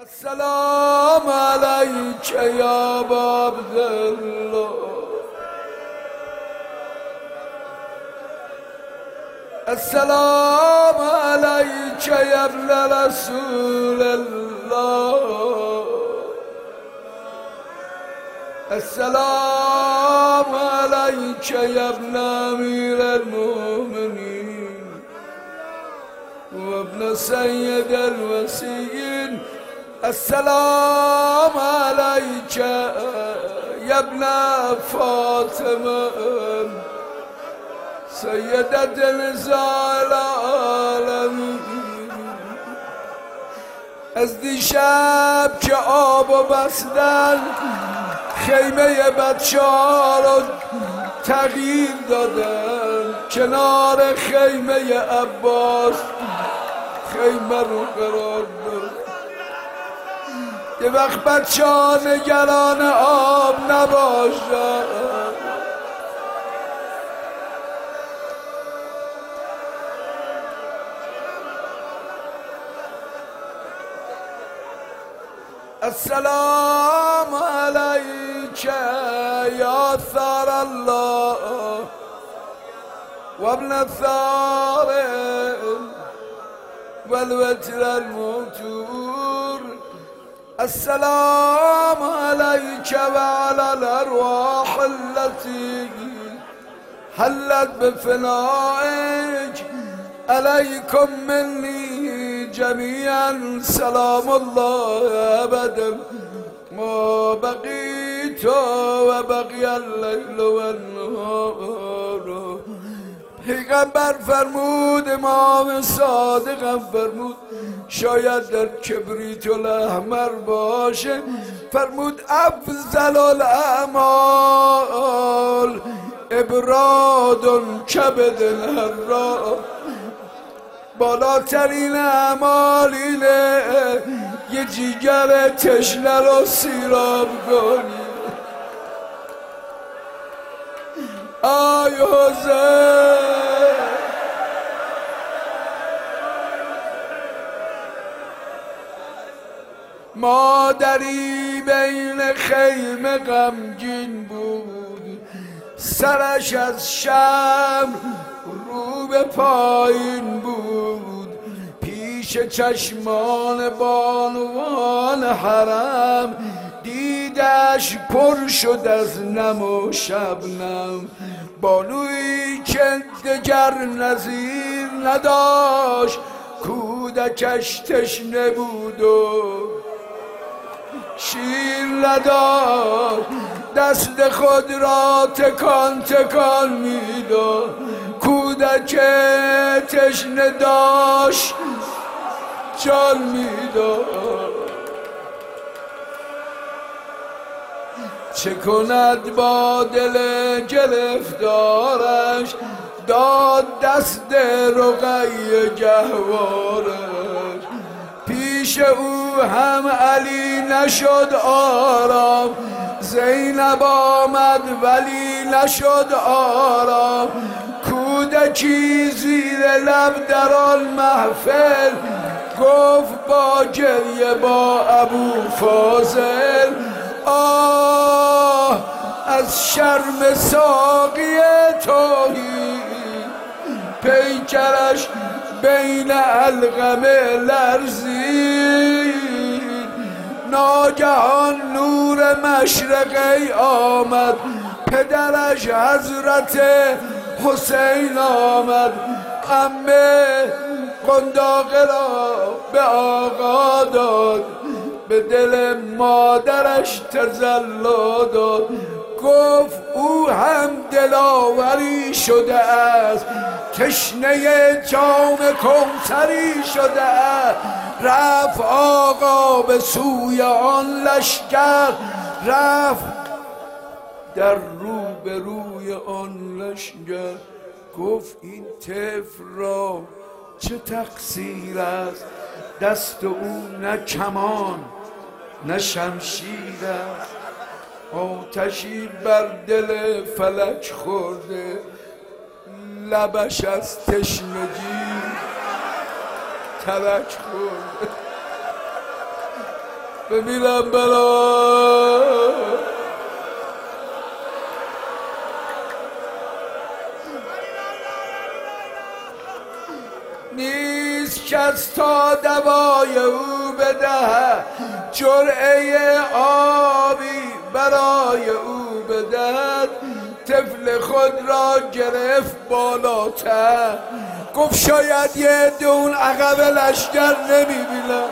السلام عليك يا أبا عبد الله، السلام عليك يا ابن رسول الله، السلام عليك يا ابن أمير المؤمنين وابن سيد الوسيين، السلام عليك يا ابن فاطمة سيدة نساء العالمين. از دیشب که آب بستن خیمه بچه‌ها رو تغییر دادن، کنار خیمه عباس خیمه رو قرار دادن. یه وقت بچه‌ها نگران آب نباشن. السلام عليك يا ثار الله وابن الثار والوتر الموتور، السلام عليك وعلى الأرواح التي حلت بفنائك، عليكم مني جميعا سلام الله أبدا ما بقيت وبقي الليل والنهار. پیغمبر فرمود، امام صادقم فرمود، شاید در کبریت الاحمر باشه، فرمود افضل الاعمال ابراد کبد الحرا، بالاترین اعمال اینه یه جیگر تشنه رو سیراب کنی. آی حسین مادری بین خیمه غمگین بود، سرش از شرم رو به پایین بود، پیش چشمان بانوان حرم دیدش پر شد از نم و شبنم. بانویی که دگر نظیر نداشت، کودکش تشنه بود و شیر نداشت، دست خود را تکان تکان میداد، کودک تشنه داشت جان میداد. چه کند با دل گرفتارش، داد دست رقیه گهوارش، پیش او هم علی نشد آرام، زینب آمد ولی نشد آرام، کودکی زیر لب در آن محفل گفت با گریه با ابو فاضل، آه از شرم ساقی توحید، پیکرش بین علقمه لرزید، ناگهان نور مشرقی آمد، پدرش حضرت حسین آمد، عمه قنداقه را به آقا داد، به دل مادرش تزلا داد، گفت او هم دلاوری شده است، تشنه جام کوثری شده است. رفت آقا به سوی آن لشکر، رفت در رو به روی آن لشکر، گفت این طفل را چه تقصیر است، دست او نه کمان نه شمشیر است، آتشی بر دل فلک خورده، لبش از تشنگی ترک خورده. ببینم بلا نیست کس تا دوای او بدهد، جرعه آبی برای او بدهد. طفل خود را گرفت بالاتر، گفت شاید یه دون عقب لشگر نمیبینم.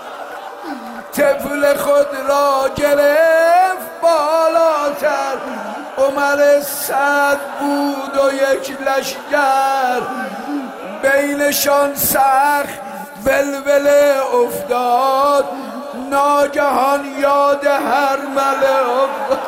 طفل خود را گرفت بالاتر، عمر صد بود و یک لشگر. بینشان سخت ولوله افتاد، ناگهان یاد هرمله افتاد.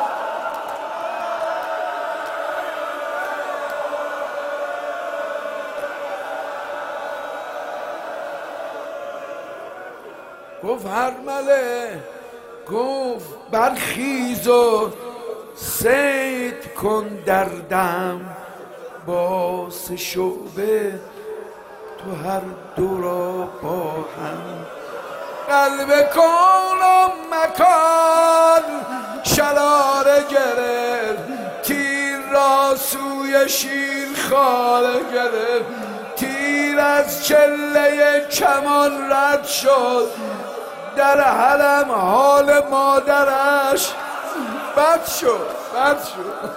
گفت هرمله، گفت برخیز و صید کن در دم، با سه شعبه تو هر دو را با هم. قلب کون و مکان شراره گرفت، تیر را سوی شیر خاره گرفت. تیر از چله کمان رد شد، در حرم حال مادرش بد شد، بد شد.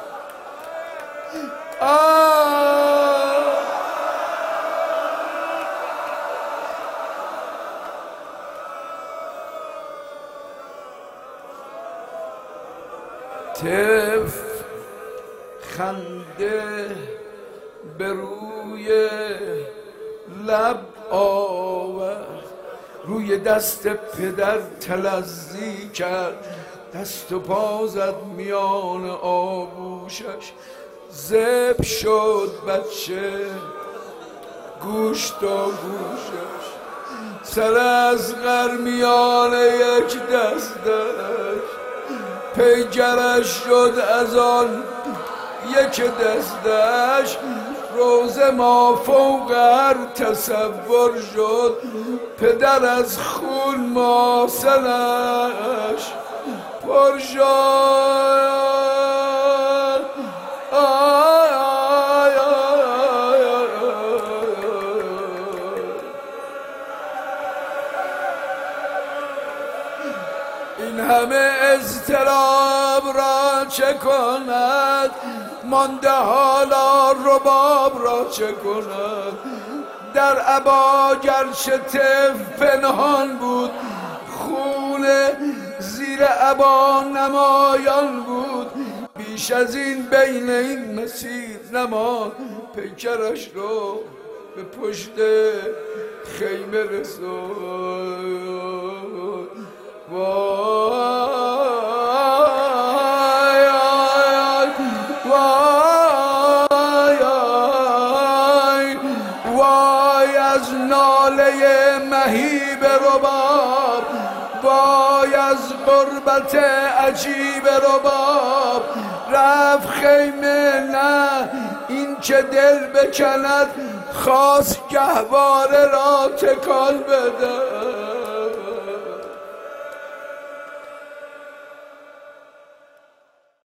طفل خنده به روی لب آورد، روی دست پدر تلظی کرد، دست و پا زد میان آغوشش. ذبح شد بچه گوش تا گوشش، سر اصغر میان یک دستش، پیکرش شد از آن یک دستش. روز ما فوق هر تصور شد، پدر از خون ماسلش پر شد. این همه اضطراب را چه کند، مانده حالا رباب را چه کند. در عبا گرچه طفل پنهان بود، خون زیر عبا نمایان بود. بیش از این بین این مسیر نماند، پیکرش رو به پشت خیمه رساند. وای وای وای از ناله مهیب رباب، وای از غربت عجیب رباب. رفت خیمه نه این که دل بکند، خواست گهواره را تکان بده.